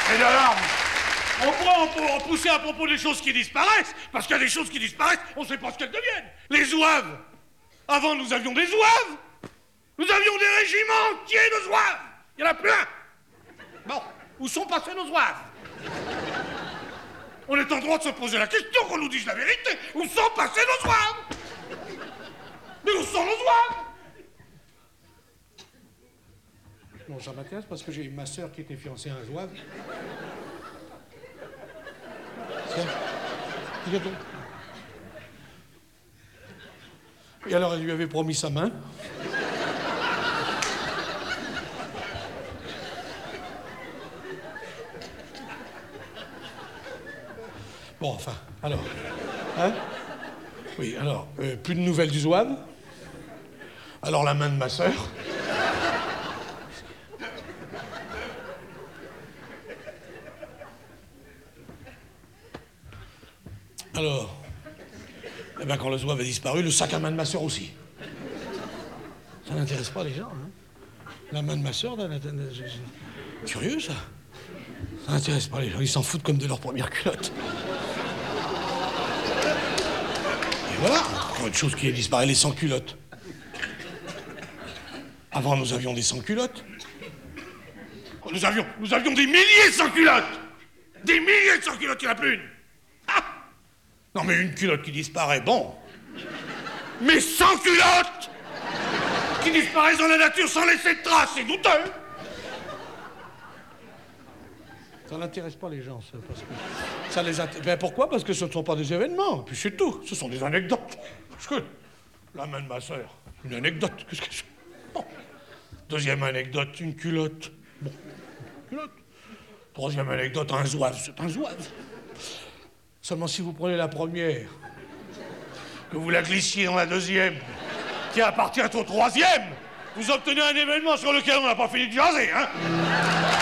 Et d'alarme. On pourrait en pousser à propos des choses qui disparaissent, parce qu'il y a des choses qui disparaissent, on ne sait pas ce qu'elles deviennent. Les zouaves. Avant, nous avions des zouaves. Nous avions des régiments entiers de zouaves. Il n'y en a plus un. Bon, où sont passés nos zouaves? On est en droit de se poser la question, qu'on nous dise la vérité. Où sont passés nos zouaves? Mais où sont nos zouaves? Non, ça m'intéresse parce que j'ai ma sœur qui était fiancée à un zouave. Et alors, elle lui avait promis sa main. Bon, enfin, alors... Hein? Oui, alors, plus de nouvelles du zouave. Alors, la main de ma sœur. Alors, eh ben quand le zouave a disparu, le sac à main de ma sœur aussi. Ça n'intéresse pas les gens, hein. La main de ma sœur, curieux, ça. Ça n'intéresse pas les gens, ils s'en foutent comme de leur première culotte. Et voilà, encore une chose qui est disparue, les sans-culottes. Avant, nous avions des sans-culottes. Nous avions des milliers de sans-culottes. Des milliers de sans-culottes, il n'y en a plus une. Non, mais une culotte qui disparaît, bon. Mais sans culottes qui disparaissent dans la nature sans laisser de traces, c'est douteux. Ça n'intéresse pas les gens, ça, parce que ça les intéresse. Ben pourquoi? Parce que ce ne sont pas des événements, puis c'est tout. Ce sont des anecdotes. Parce que la main de ma sœur, une anecdote. Qu'est-ce que c'est? Bon. Deuxième anecdote, une culotte. Bon, une culotte. Troisième anecdote, un zouave. C'est un zouave. Seulement si vous prenez la première, que vous la glissiez dans la deuxième, qui appartient au troisième, vous obtenez un événement sur lequel on n'a pas fini de jaser, hein?